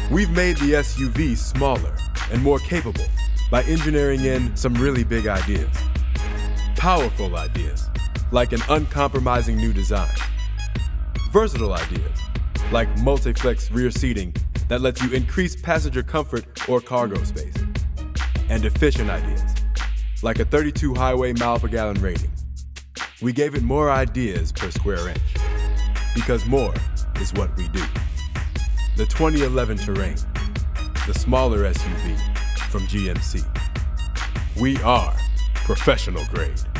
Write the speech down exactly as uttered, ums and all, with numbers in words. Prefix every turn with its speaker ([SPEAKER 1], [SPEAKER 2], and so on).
[SPEAKER 1] We've made the S U V smaller and more capable by engineering in some really big ideas. Powerful ideas, like an uncompromising new design. Versatile ideas, like multi-flex rear seating that lets you increase passenger comfort or cargo space. And efficient ideas, like a thirty-two highway mile per gallon rating. We gave it more ideas per square inch, because more is what we do. The twenty eleven Terrain, the smaller S U V from G M C. We are professional grade.